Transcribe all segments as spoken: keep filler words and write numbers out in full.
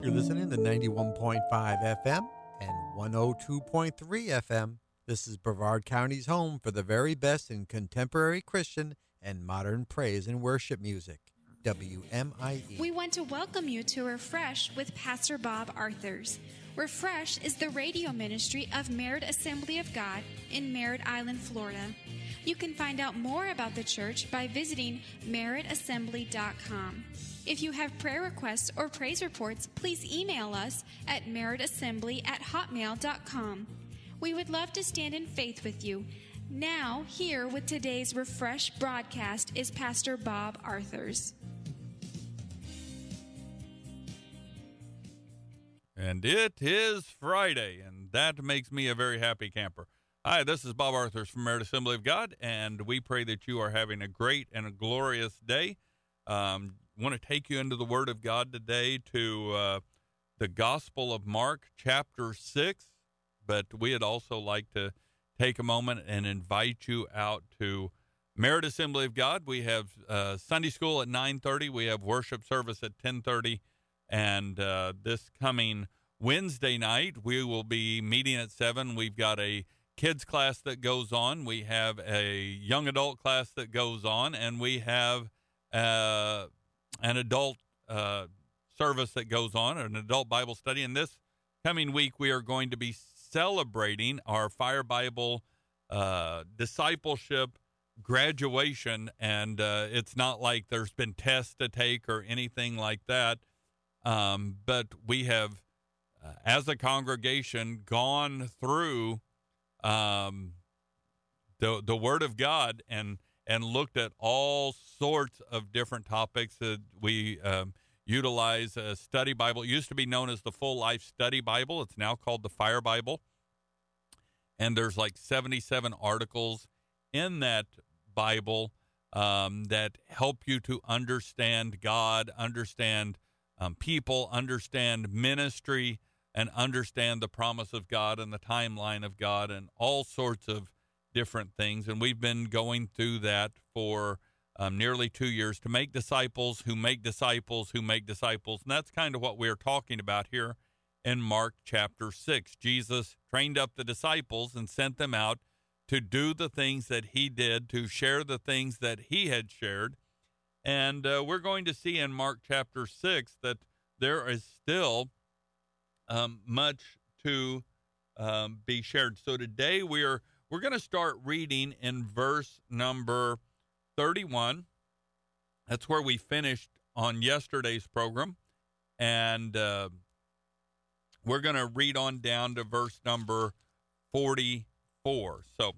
You're listening to ninety-one point five F M and one oh two point three F M. This is Brevard County's home for the very best in contemporary Christian and modern praise and worship music. W M I E. We want to welcome you to Refresh with Pastor Bob Arthurs. Refresh is the radio ministry of Merritt Assembly of God in Merritt Island, Florida. You can find out more about the church by visiting merritt assembly dot com. If you have prayer requests or praise reports, please email us at merritt assembly at hotmail dot com. We would love to stand in faith with you. Now, here with today's Refresh broadcast is Pastor Bob Arthurs. And it is Friday, and that makes me a very happy camper. Hi, this is Bob Arthurs from Merritt Assembly of God, and we pray that you are having a great and a glorious day. Um, want to take you into the Word of God today to uh, the Gospel of Mark, chapter six, but we'd also like to take a moment and invite you out to Merritt Assembly of God. We have uh, Sunday school at nine thirty. We have worship service at ten thirty. And uh, this coming Wednesday night, we will be meeting at seven. We've got a kids class that goes on. We have a young adult class that goes on. And we have uh, an adult uh, service that goes on, an adult Bible study. And this coming week, we are going to be celebrating our Fire Bible uh, discipleship graduation. And uh, it's not like there's been tests to take or anything like that. Um, but we have, uh, as a congregation, gone through um, the the Word of God and and looked at all sorts of different topics. That we um, utilize a study Bible. It used to be known as the Full Life Study Bible. It's now called the Fire Bible. And there's like seventy-seven articles in that Bible um, that help you to understand God, understand Um, people, understand ministry, and understand the promise of God and the timeline of God and all sorts of different things. And we've been going through that for um, nearly two years to make disciples who make disciples who make disciples. And that's kind of what we're talking about here in Mark chapter six. Jesus trained up the disciples and sent them out to do the things that he did, to share the things that he had shared. And uh, we're going to see in Mark chapter six that there is still um, much to um, be shared. So today we're we're going to start reading in verse number thirty-one. That's where we finished on yesterday's program. And uh, we're going to read on down to verse number forty-four. So,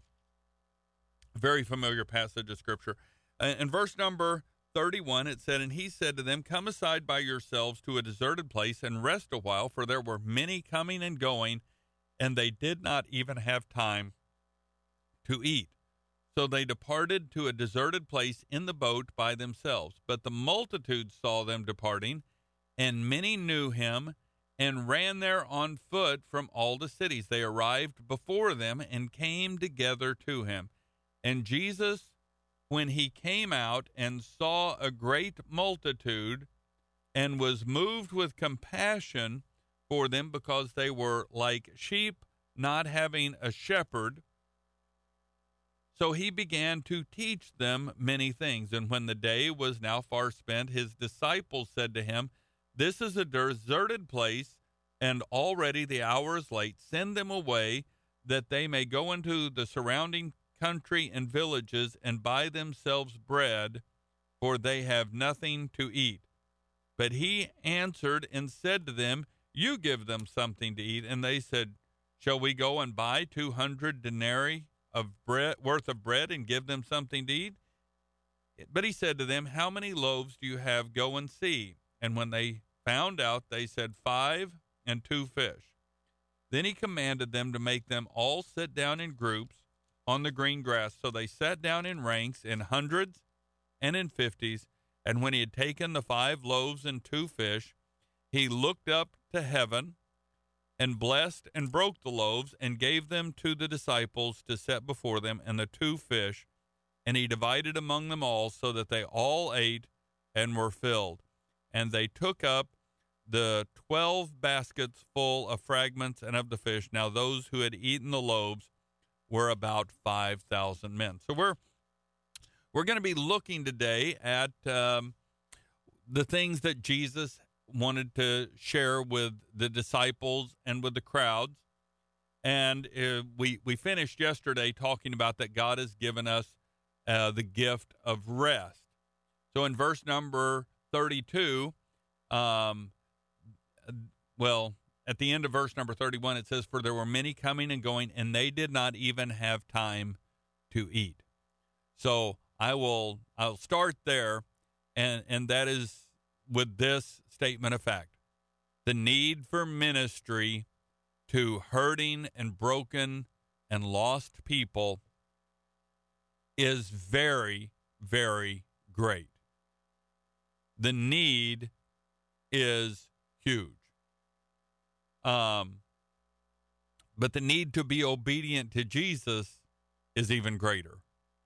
very familiar passage of Scripture. Uh, in verse number thirty-one, it said, "And he said to them, Come aside by yourselves to a deserted place and rest a while, for there were many coming and going, and they did not even have time to eat. So they departed to a deserted place in the boat by themselves. But the multitude saw them departing, and many knew him, and ran there on foot from all the cities. They arrived before them and came together to him. And Jesus, when he came out and saw a great multitude and was moved with compassion for them because they were like sheep not having a shepherd, so he began to teach them many things. And when the day was now far spent, his disciples said to him, This is a deserted place, and already the hour is late. Send them away, that they may go into the surrounding country and villages and buy themselves bread, for they have nothing to eat. But he answered and said to them, You give them something to eat. And they said, Shall we go and buy two hundred denarii of bread worth of bread and give them something to eat? But he said to them, How many loaves do you have? Go and see. And when they found out, they said, Five and two fish. Then he commanded them to make them all sit down in groups on the green grass. So they sat down in ranks, in hundreds and in fifties. And when he had taken the five loaves and two fish, he looked up to heaven and blessed and broke the loaves and gave them to the disciples to set before them, and the two fish. And he divided among them all, so that they all ate and were filled. And they took up the twelve baskets full of fragments and of the fish. Now those who had eaten the loaves were about five thousand men. So we're we're going to be looking today at um, the things that Jesus wanted to share with the disciples and with the crowds. And uh, we we finished yesterday talking about that God has given us uh, the gift of rest. So in verse number thirty-two, um, well, at the end of verse number thirty-one, it says, "For there were many coming and going, and they did not even have time to eat." So I will I'll start there, and and that is with this statement of fact: the need for ministry to hurting and broken and lost people is very, very great. The need is huge. Um, but the need to be obedient to Jesus is even greater.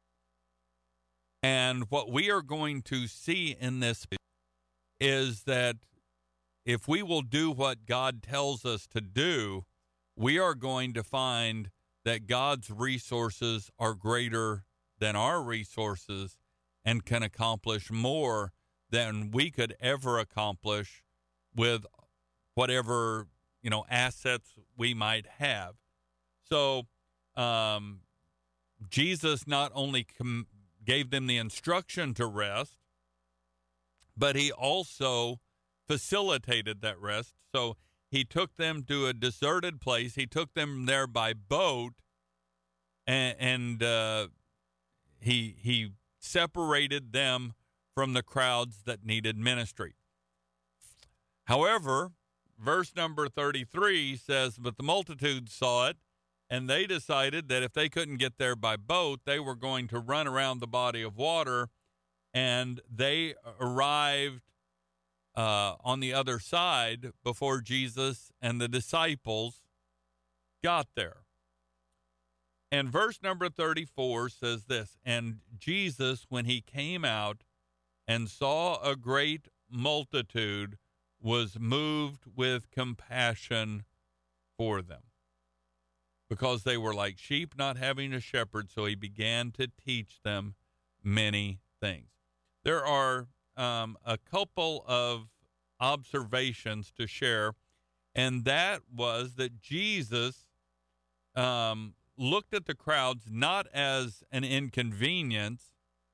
And what we are going to see in this is that if we will do what God tells us to do, we are going to find that God's resources are greater than our resources and can accomplish more than we could ever accomplish with whatever, you know, assets we might have. So um, Jesus not only com- gave them the instruction to rest, but he also facilitated that rest. So he took them to a deserted place. He took them there by boat, and, and uh, he he separated them from the crowds that needed ministry. However, verse number thirty-three says, "But the multitude saw it, and they decided that if they couldn't get there by boat, they were going to run around the body of water, and they arrived Uh, on the other side before Jesus and the disciples got there." And verse number thirty-four says this, "And Jesus, when he came out and saw a great multitude, was moved with compassion for them, because they were like sheep not having a shepherd, so he began to teach them many things." There are Um, a couple of observations to share, and that was that Jesus um, looked at the crowds not as an inconvenience,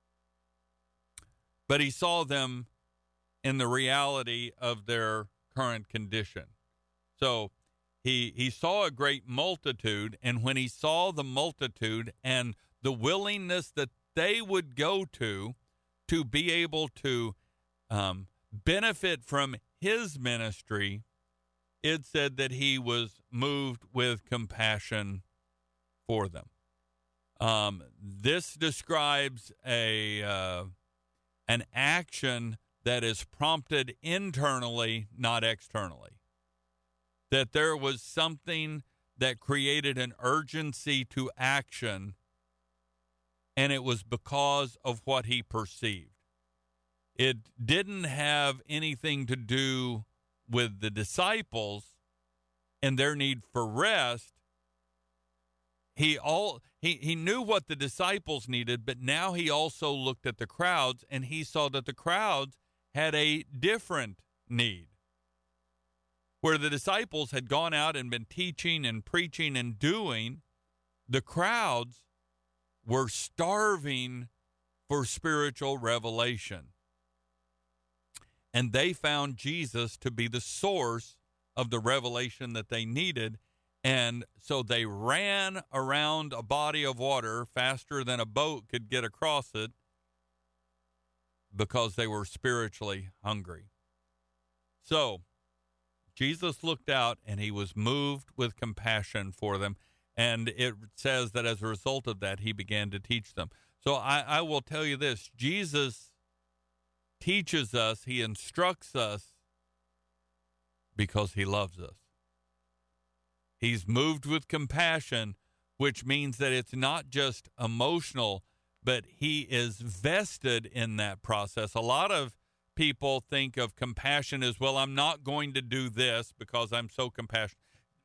but he saw them in the reality of their current condition. So he he saw a great multitude, and when he saw the multitude and the willingness that they would go to to be able to um, benefit from his ministry, it said that he was moved with compassion for them. Um, this describes a uh, an action that is prompted internally, not externally. That there was something that created an urgency to action, and it was because of what he perceived. It didn't have anything to do with the disciples and their need for rest. He all he, he knew what the disciples needed, but now he also looked at the crowds, and he saw that the crowds had a different need. Where the disciples had gone out and been teaching and preaching and doing, the crowds were starving for spiritual revelation. And they found Jesus to be the source of the revelation that they needed. And so they ran around a body of water faster than a boat could get across it, because they were spiritually hungry. So Jesus looked out, and he was moved with compassion for them. And it says that as a result of that, he began to teach them. So I, I will tell you this: Jesus teaches us, he instructs us because he loves us. He's moved with compassion, which means that it's not just emotional, but he is vested in that process. A lot of people think of compassion as, well, I'm not going to do this because I'm so compassionate.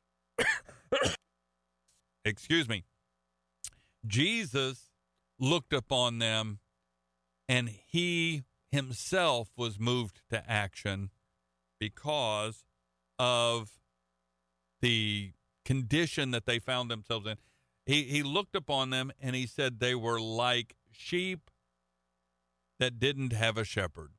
Excuse me. Jesus looked upon them, and he himself was moved to action because of the condition that they found themselves in. He, he looked upon them, and he said they were like sheep that didn't have a shepherd.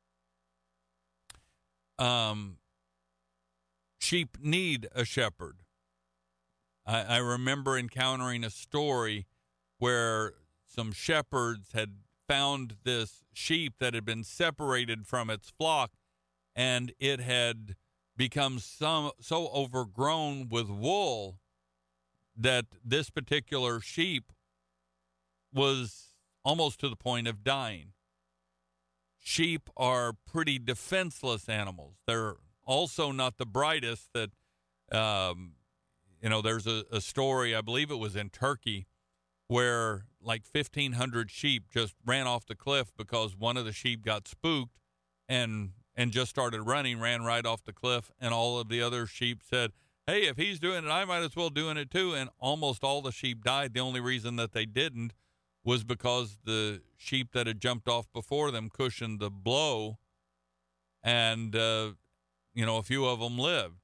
Um, sheep need a shepherd. I, I remember encountering a story where some shepherds had found this sheep that had been separated from its flock, and it had become some, so overgrown with wool that this particular sheep was almost to the point of dying. Sheep are pretty defenseless animals. They're also not the brightest. That, um, you know, there's a, a story, I believe it was in Turkey, where like fifteen hundred sheep just ran off the cliff because one of the sheep got spooked and and just started running, ran right off the cliff, and all of the other sheep said, hey, if he's doing it, I might as well doing it too. And almost all the sheep died. The only reason that they didn't was because the sheep that had jumped off before them cushioned the blow, and, uh, you know, a few of them lived.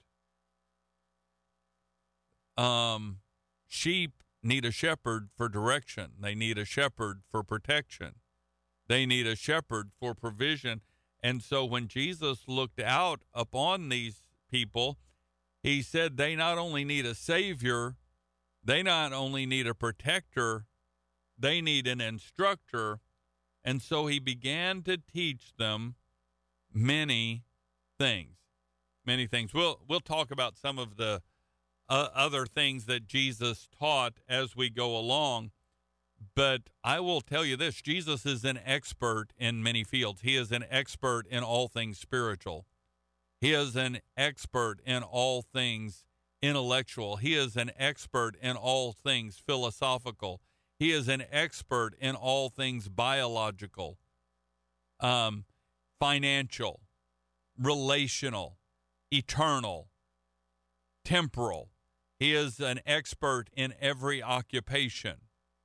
Um, sheep need a shepherd for direction. They need a shepherd for protection. They need a shepherd for provision. And so when Jesus looked out upon these people, he said they not only need a savior, they not only need a protector, they need an instructor. And so he began to teach them many things, many things. We'll, we'll talk about some of the uh, other things that Jesus taught as we go along. But I will tell you this, Jesus is an expert in many fields. He is an expert in all things spiritual. He is an expert in all things intellectual. He is an expert in all things philosophical. He is an expert in all things biological, um, financial, relational, eternal, temporal. He is an expert in every occupation.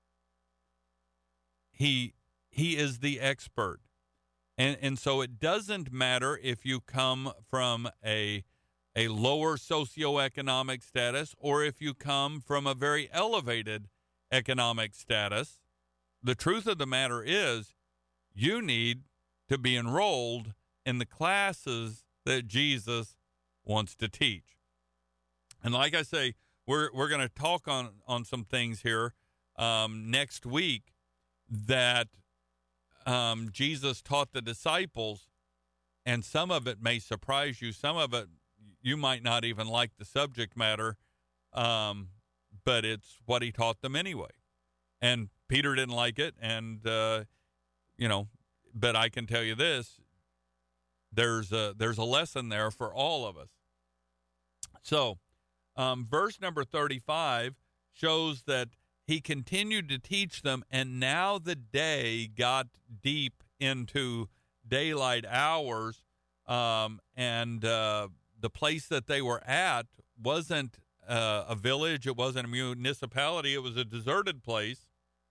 He he is the expert. And and so it doesn't matter if you come from a a lower socioeconomic status or if you come from a very elevated economic status. The truth of the matter is you need to be enrolled in the classes that Jesus wants to teach. And like I say, we're we're going to talk on, on some things here um, next week that um, Jesus taught the disciples, and some of it may surprise you. Some of it you might not even like the subject matter, um, but it's what he taught them anyway. And Peter didn't like it, and, uh, you know, but I can tell you this, there's a, there's a lesson there for all of us. So um, verse number thirty-five shows that he continued to teach them, and now the day got deep into daylight hours, um, and uh, the place that they were at wasn't uh, a village, it wasn't a municipality, it was a deserted place.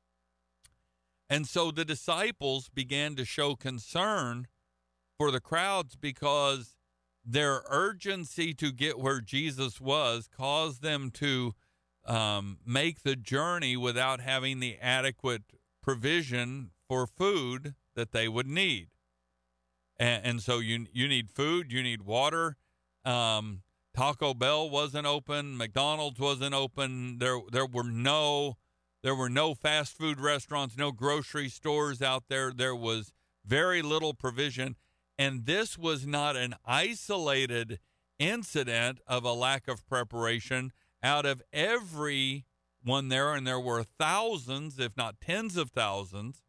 And so the disciples began to show concern for the crowds because their urgency to get where Jesus was caused them to um, make the journey without having the adequate provision for food that they would need. And, and so you you need food, you need water. Um, Taco Bell wasn't open, McDonald's wasn't open. There there were no there were no fast food restaurants, no grocery stores out there. There was very little provision, and this was not an isolated incident of a lack of preparation. Out of every one there, and there were thousands, if not tens of thousands,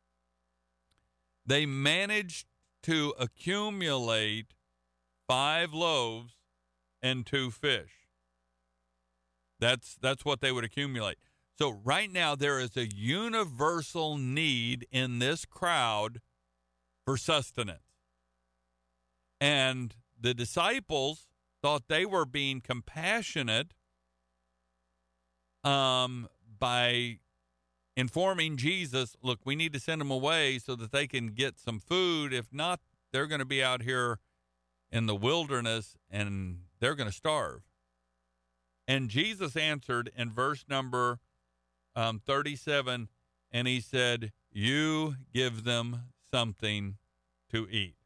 they managed to accumulate five loaves and two fish. That's that's what they would accumulate. So right now there is a universal need in this crowd for sustenance. And the disciples thought they were being compassionate um, by informing Jesus, look, we need to send them away so that they can get some food. If not, they're going to be out here in the wilderness and they're going to starve. And Jesus answered in verse number um, thirty-seven, and he said, you give them something to eat.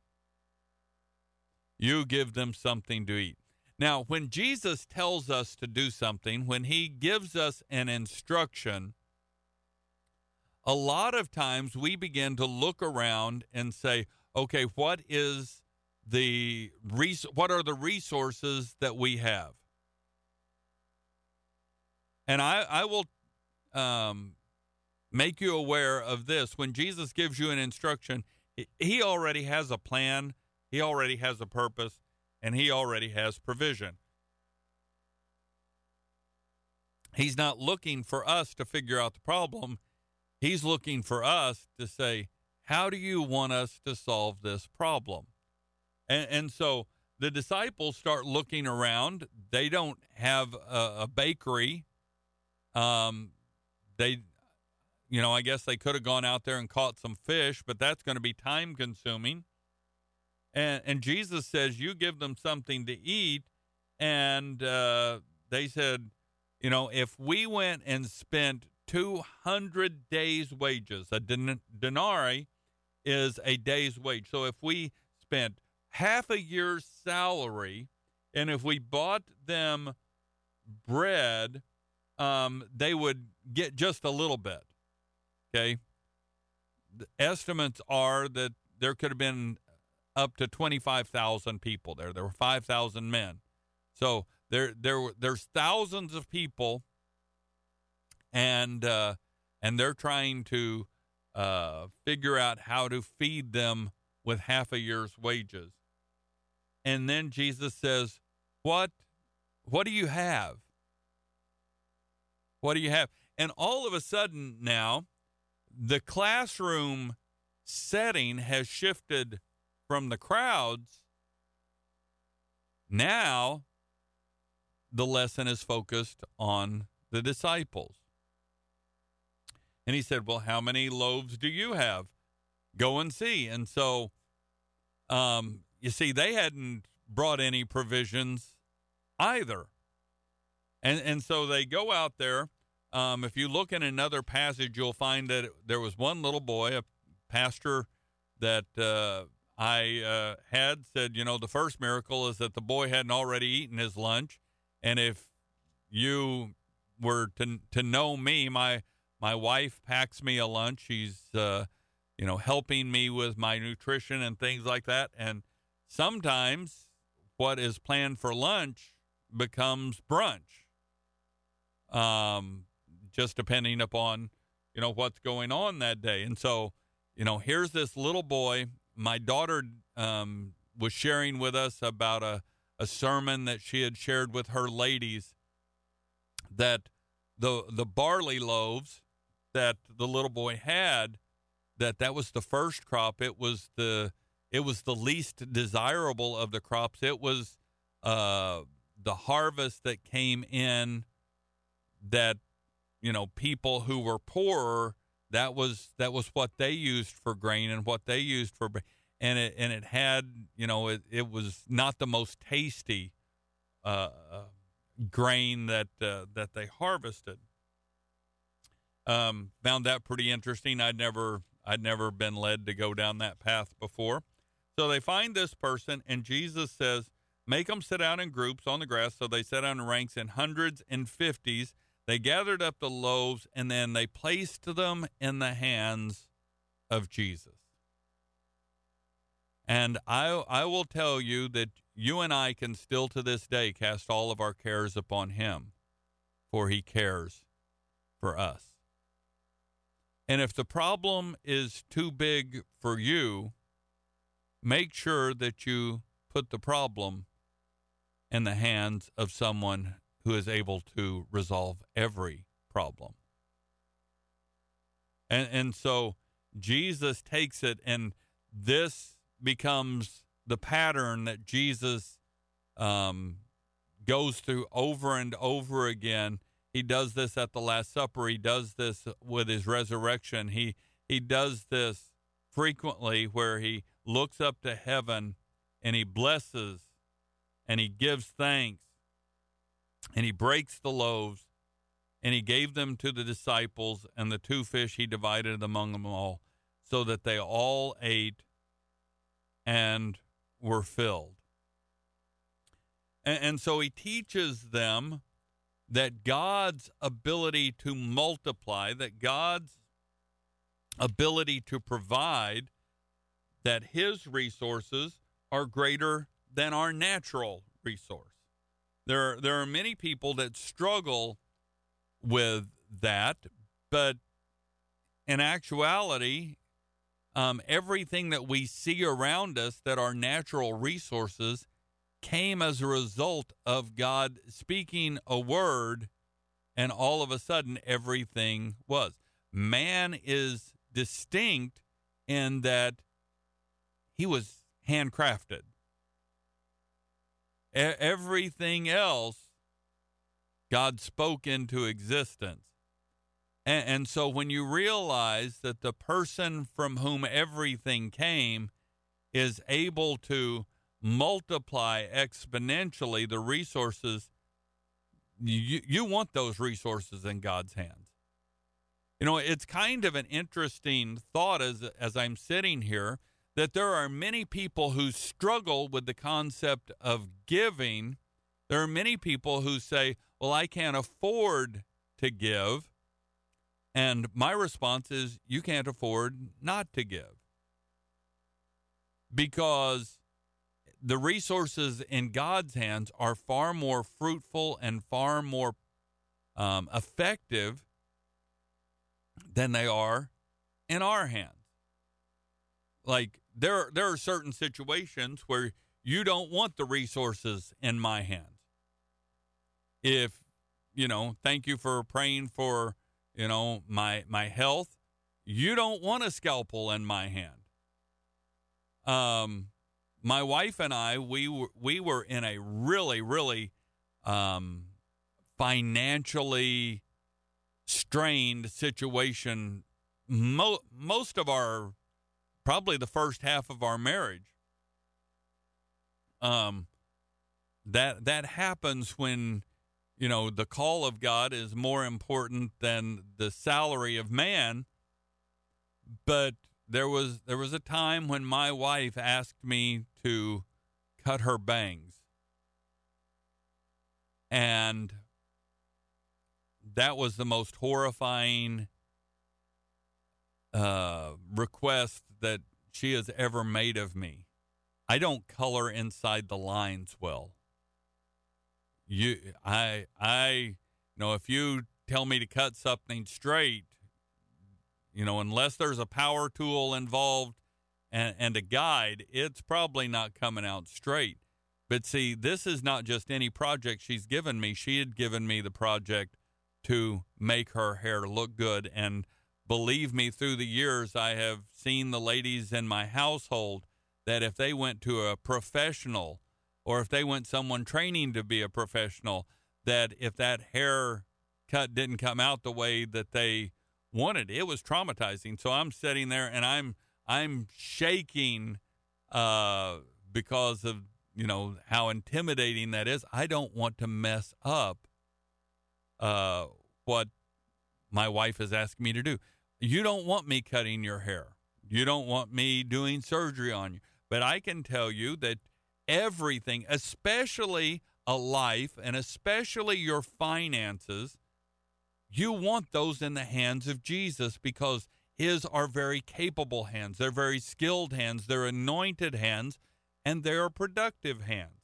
You give them something to eat. Now, when Jesus tells us to do something, when he gives us an instruction, a lot of times we begin to look around and say, okay, what is the res- what are the resources that we have? And I, I will um, make you aware of this. When Jesus gives you an instruction, he already has a plan, he already has a purpose, and he already has provision. He's not looking for us to figure out the problem. He's looking for us to say, how do you want us to solve this problem? And, and so the disciples start looking around. They don't have a, a bakery. Um, they, you know, I guess they could have gone out there and caught some fish, but that's going to be time consuming. And, and Jesus says, you give them something to eat. And uh, they said, you know, if we went and spent two hundred days' wages, a den- denarii is a day's wage. So if we spent half a year's salary, and if we bought them bread, um, they would get just a little bit. Okay. The estimates are that there could have been up to twenty-five thousand people there. There were five thousand men. So there, there, there's thousands of people, and uh, and they're trying to uh, figure out how to feed them with half a year's wages. And then Jesus says, "What, what do you have? What do you have?" And all of a sudden now, the classroom setting has shifted from the crowds. Now, the lesson is focused on the disciples. And he said, well, how many loaves do you have? Go and see. And so, um, you see, they hadn't brought any provisions either. And, and so they go out there. Um, if you look in another passage, you'll find that there was one little boy, a pastor that uh, I uh, had said, you know, the first miracle is that the boy hadn't already eaten his lunch. And if you were to to know me, my my wife packs me a lunch. She's, uh, you know, helping me with my nutrition and things like that. And sometimes what is planned for lunch becomes brunch. Um. Just depending upon, you know, what's going on that day. And so, you know, here's this little boy. My daughter um, was sharing with us about a, a sermon that she had shared with her ladies, that the the barley loaves that the little boy had, that that was the first crop. It was the it was the least desirable of the crops. It was uh, the harvest that came in that, you know, people who were poorer, that was that was what they used for grain and what they used for, and it and it had, you know, it, it was not the most tasty uh, grain that uh, that they harvested. Um, found that pretty interesting. I'd never I'd never been led to go down that path before. So they find this person, and Jesus says, "Make them sit down in groups on the grass." So they sat down in ranks in hundreds and fifties. They gathered up the loaves, and then they placed them in the hands of Jesus. And I, I will tell you that you and I can still to this day cast all of our cares upon him, for he cares for us. And if the problem is too big for you, make sure that you put the problem in the hands of someone who is able to resolve every problem. And and so Jesus takes it, and this becomes the pattern that Jesus um, goes through over and over again. He does this at the Last Supper. He does this with his resurrection. He he does this frequently, where he looks up to heaven and he blesses and he gives thanks and he breaks the loaves and he gave them to the disciples, and the two fish he divided among them all, so that they all ate and were filled. And, and so he teaches them that God's ability to multiply, that God's ability to provide, that his resources are greater than our natural resource. There, there are many people that struggle with that, but in actuality, um, everything that we see around us that are natural resources came as a result of God speaking a word, and all of a sudden everything was. Man is distinct in that he was handcrafted. E- everything else God spoke into existence. And, and so when you realize that the person from whom everything came is able to multiply exponentially the resources, you, you want those resources in God's hands. You know, it's kind of an interesting thought as, as I'm sitting here, that there are many people who struggle with the concept of giving. There are many people who say, well, I can't afford to give. And my response is, you can't afford not to give. Because the resources in God's hands are far more fruitful and far more um, effective than they are in our hands. Like, there, there are certain situations where you don't want the resources in my hands. If, you know, thank you for praying for, you know, my my health. You don't want a scalpel in my hand. Um, my wife and I, we were, we were in a really, really um, financially strained situation. Mo- most of our, probably the first half of our marriage. Um, that that happens when, you know, the call of God is more important than the salary of man. But there was there was a time when my wife asked me to cut her bangs. And that was the most horrifying uh, request that she has ever made of me. I don't color inside the lines well. You, I, I, you know, if you tell me to cut something straight, you know, unless there's a power tool involved and, and a guide, it's probably not coming out straight. But see, this is not just any project she's given me. She had given me the project to make her hair look good. And believe me, through the years, I have seen the ladies in my household that if they went to a professional, or if they went someone training to be a professional, that if that hair cut didn't come out the way that they wanted, it was traumatizing. So I'm sitting there and I'm I'm shaking uh, because of, you know, how intimidating that is. I don't want to mess up uh, what my wife is asking me to do. You don't want me cutting your hair. You don't want me doing surgery on you. But I can tell you that everything, especially a life and especially your finances, you want those in the hands of Jesus, because his are very capable hands. They're very skilled hands. They're anointed hands, and they're productive hands.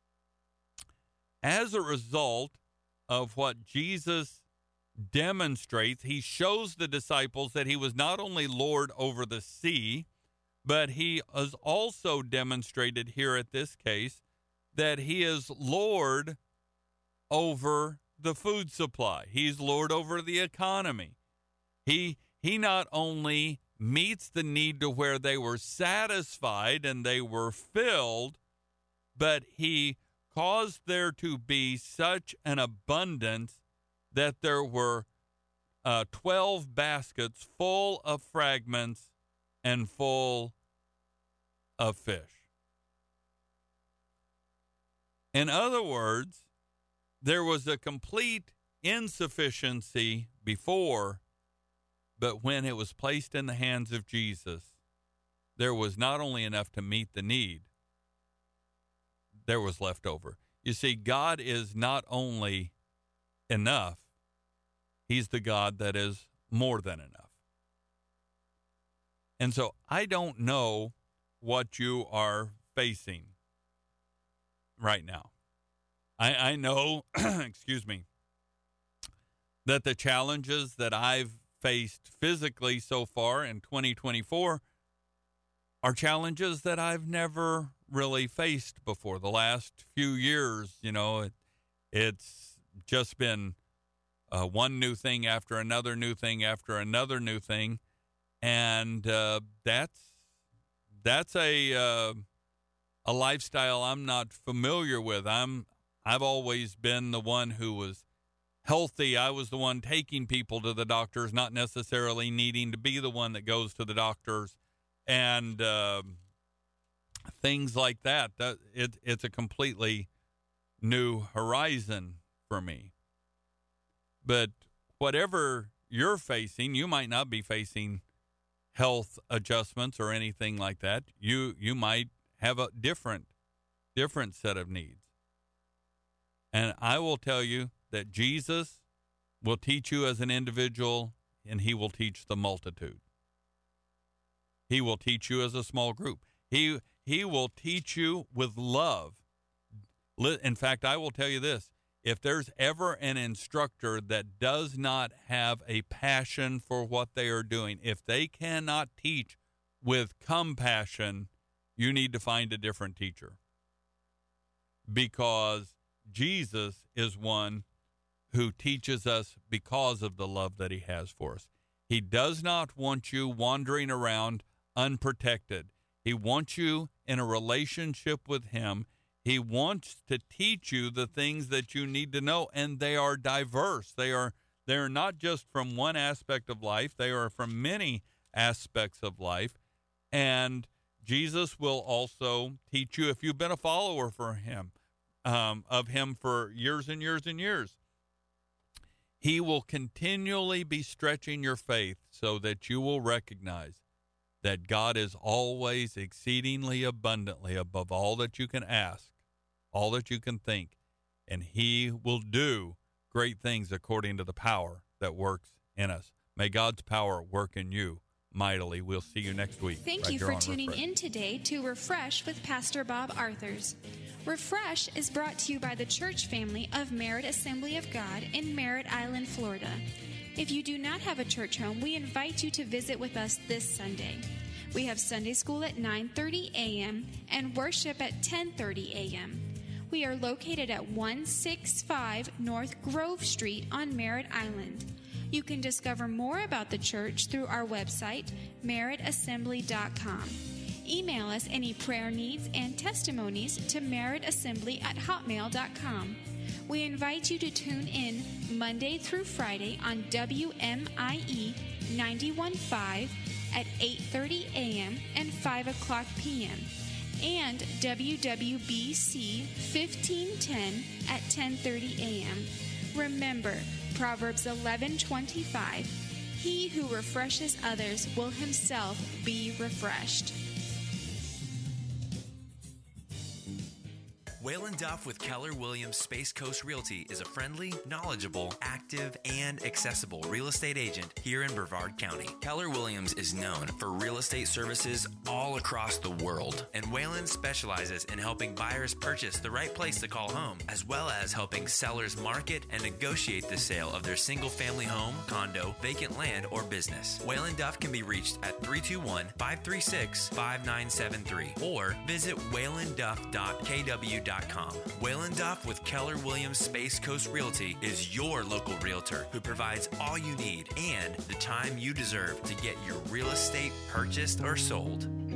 As a result of what Jesus demonstrates, he shows the disciples that he was not only Lord over the sea, but he has also demonstrated here at this case that he is Lord over the food supply. He's Lord over the economy. He he not only meets the need to where they were satisfied and they were filled, but he caused there to be such an abundance that there were uh, twelve baskets full of fragments and full of fish. In other words, there was a complete insufficiency before, but when it was placed in the hands of Jesus, there was not only enough to meet the need, there was left over. You see, God is not only enough, he's the God that is more than enough. And so I don't know what you are facing right now. I, I know, excuse me, that the challenges that I've faced physically so far in twenty twenty-four are challenges that I've never really faced before. The last few years, you know, it, it's just been uh, one new thing after another new thing after another new thing, and uh, that's that's a uh, a lifestyle I'm not familiar with. I'm I've always been the one who was healthy. I was the one taking people to the doctors, not necessarily needing to be the one that goes to the doctors, and uh, things like that. That it, it's a completely new horizon for me. But whatever you're facing, you might not be facing health adjustments or anything like that. You you might have a different different set of needs. And I will tell you that Jesus will teach you as an individual, and he will teach the multitude. He will teach you as a small group. He he will teach you with love. In fact, I will tell you this. If there's ever an instructor that does not have a passion for what they are doing, if they cannot teach with compassion, you need to find a different teacher. Because Jesus is one who teaches us because of the love that he has for us. He does not want you wandering around unprotected. He wants you in a relationship with him. He wants to teach you the things that you need to know, and they are diverse. They are they are not just from one aspect of life. They are from many aspects of life. And Jesus will also teach you, if you've been a follower for him, um, of him for years and years and years, he will continually be stretching your faith so that you will recognize that God is always exceedingly abundantly above all that you can ask, all that you can think, and he will do great things according to the power that works in us. May God's power work in you mightily. We'll see you next week. Thank right you for tuning Refresh. in today to Refresh with Pastor Bob Arthurs. Refresh is brought to you by the church family of Merritt Assembly of God in Merritt Island, Florida. If you do not have a church home, we invite you to visit with us this Sunday. We have Sunday school at nine thirty a.m. and worship at ten thirty a.m. We are located at one sixty-five North Grove Street on Merritt Island. You can discover more about the church through our website, merritt assembly dot com. Email us any prayer needs and testimonies to merrittassembly at hotmail dot com. We invite you to tune in Monday through Friday on W M I E ninety-one point five at eight thirty a.m. and five o'clock p.m. and W W B C fifteen ten at ten thirty a.m. Remember, Proverbs eleven twenty-five, he who refreshes others will himself be refreshed. Waylon Duff with Keller Williams Space Coast Realty is a friendly, knowledgeable, active, and accessible real estate agent here in Brevard County. Keller Williams is known for real estate services all across the world, and Waylon specializes in helping buyers purchase the right place to call home, as well as helping sellers market and negotiate the sale of their single-family home, condo, vacant land, or business. Waylon Duff can be reached at three two one, five three six, five nine seven three or visit waylon duff dot k w dot dot com. Waylon Duff with Keller Williams Space Coast Realty is your local realtor who provides all you need and the time you deserve to get your real estate purchased or sold.